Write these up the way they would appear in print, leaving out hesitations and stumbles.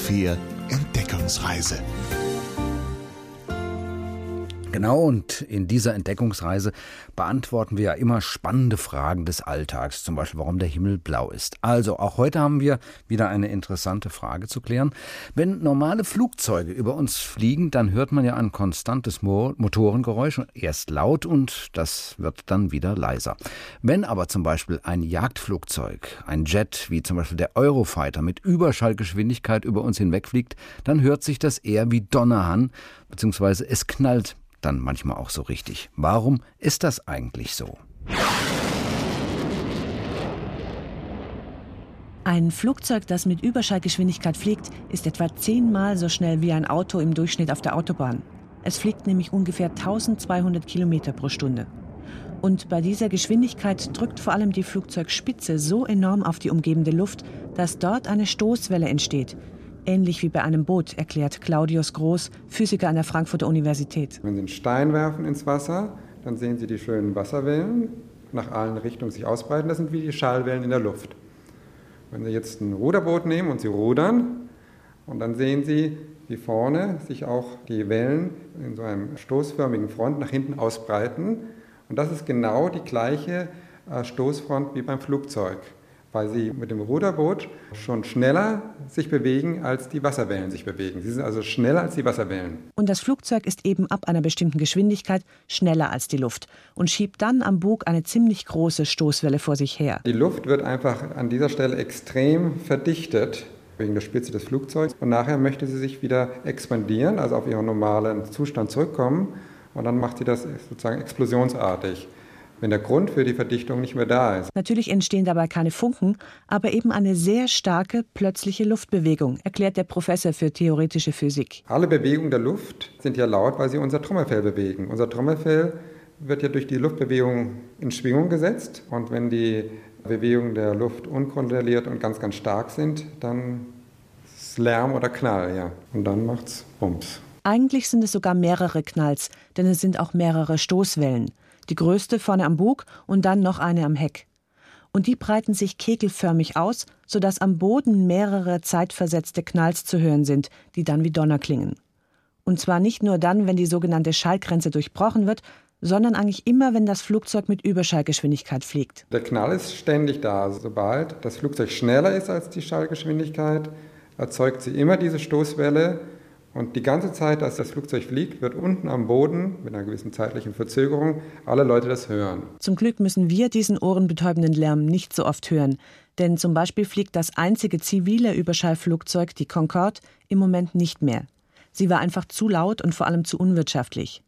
HR4 Entdeckungsreise. Genau, und in dieser Entdeckungsreise beantworten wir ja immer spannende Fragen des Alltags, zum Beispiel, warum der Himmel blau ist. Also, auch heute haben wir wieder eine interessante Frage zu klären. Wenn normale Flugzeuge über uns fliegen, dann hört man ja ein konstantes Motorengeräusch, erst laut und das wird dann wieder leiser. Wenn aber zum Beispiel ein Jagdflugzeug, ein Jet, wie zum Beispiel der Eurofighter mit Überschallgeschwindigkeit über uns hinwegfliegt, dann hört sich das eher wie Donner an, beziehungsweise es knallt dann manchmal auch so richtig. Warum ist das eigentlich so? Ein Flugzeug, das mit Überschallgeschwindigkeit fliegt, ist etwa 10-mal so schnell wie ein Auto im Durchschnitt auf der Autobahn. Es fliegt nämlich ungefähr 1200 Kilometer pro Stunde. Und bei dieser Geschwindigkeit drückt vor allem die Flugzeugspitze so enorm auf die umgebende Luft, dass dort eine Stoßwelle entsteht. Ähnlich wie bei einem Boot, erklärt Claudius Groß, Physiker an der Frankfurter Universität. Wenn Sie einen Stein werfen ins Wasser, dann sehen Sie die schönen Wasserwellen nach allen Richtungen sich ausbreiten. Das sind wie die Schallwellen in der Luft. Wenn Sie jetzt ein Ruderboot nehmen und Sie rudern, und dann sehen Sie, wie vorne sich auch die Wellen in so einem stoßförmigen Front nach hinten ausbreiten. Und das ist genau die gleiche Stoßfront wie beim Flugzeug, weil sie mit dem Ruderboot schon schneller sich bewegen, als die Wasserwellen sich bewegen. Sie sind also schneller als die Wasserwellen. Und das Flugzeug ist eben ab einer bestimmten Geschwindigkeit schneller als die Luft und schiebt dann am Bug eine ziemlich große Stoßwelle vor sich her. Die Luft wird einfach an dieser Stelle extrem verdichtet wegen der Spitze des Flugzeugs. Und nachher möchte sie sich wieder expandieren, also auf ihren normalen Zustand zurückkommen. Und dann macht sie das sozusagen explosionsartig, wenn der Grund für die Verdichtung nicht mehr da ist. Natürlich entstehen dabei keine Funken, aber eben eine sehr starke, plötzliche Luftbewegung, erklärt der Professor für theoretische Physik. Alle Bewegungen der Luft sind ja laut, weil sie unser Trommelfell bewegen. Unser Trommelfell wird ja durch die Luftbewegung in Schwingung gesetzt. Und wenn die Bewegungen der Luft unkontrolliert und ganz, ganz stark sind, dann ist es Lärm oder Knall, ja. Und dann macht's Bums. Eigentlich sind es sogar mehrere Knalls, denn es sind auch mehrere Stoßwellen. Die größte vorne am Bug und dann noch eine am Heck. Und die breiten sich kegelförmig aus, sodass am Boden mehrere zeitversetzte Knalls zu hören sind, die dann wie Donner klingen. Und zwar nicht nur dann, wenn die sogenannte Schallgrenze durchbrochen wird, sondern eigentlich immer, wenn das Flugzeug mit Überschallgeschwindigkeit fliegt. Der Knall ist ständig da. Sobald das Flugzeug schneller ist als die Schallgeschwindigkeit, erzeugt sie immer diese Stoßwelle. Und die ganze Zeit, dass das Flugzeug fliegt, wird unten am Boden, mit einer gewissen zeitlichen Verzögerung, alle Leute das hören. Zum Glück müssen wir diesen ohrenbetäubenden Lärm nicht so oft hören. Denn zum Beispiel fliegt das einzige zivile Überschallflugzeug, die Concorde, im Moment nicht mehr. Sie war einfach zu laut und vor allem zu unwirtschaftlich.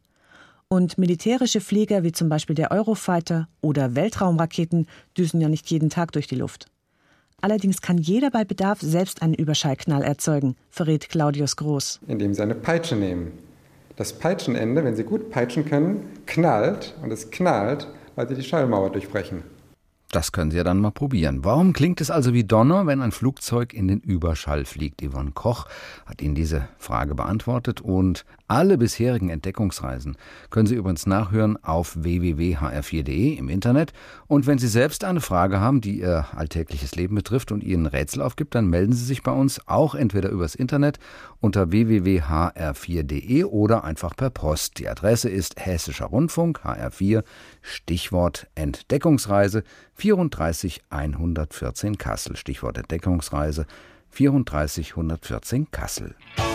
Und militärische Flieger wie zum Beispiel der Eurofighter oder Weltraumraketen düsen ja nicht jeden Tag durch die Luft. Allerdings kann jeder bei Bedarf selbst einen Überschallknall erzeugen, verrät Claudius Groß. Indem Sie eine Peitsche nehmen. Das Peitschenende, wenn Sie gut peitschen können, knallt und es knallt, weil Sie die Schallmauer durchbrechen. Das können Sie ja dann mal probieren. Warum klingt es also wie Donner, wenn ein Flugzeug in den Überschall fliegt? Yvonne Koch hat Ihnen diese Frage beantwortet und alle bisherigen Entdeckungsreisen können Sie übrigens nachhören auf www.hr4.de im Internet. Und wenn Sie selbst eine Frage haben, die Ihr alltägliches Leben betrifft und Ihnen Rätsel aufgibt, dann melden Sie sich bei uns auch entweder übers Internet unter www.hr4.de oder einfach per Post. Die Adresse ist Hessischer Rundfunk, HR4, Stichwort Entdeckungsreise, 34 114 Kassel. Stichwort Entdeckungsreise 34 114 Kassel.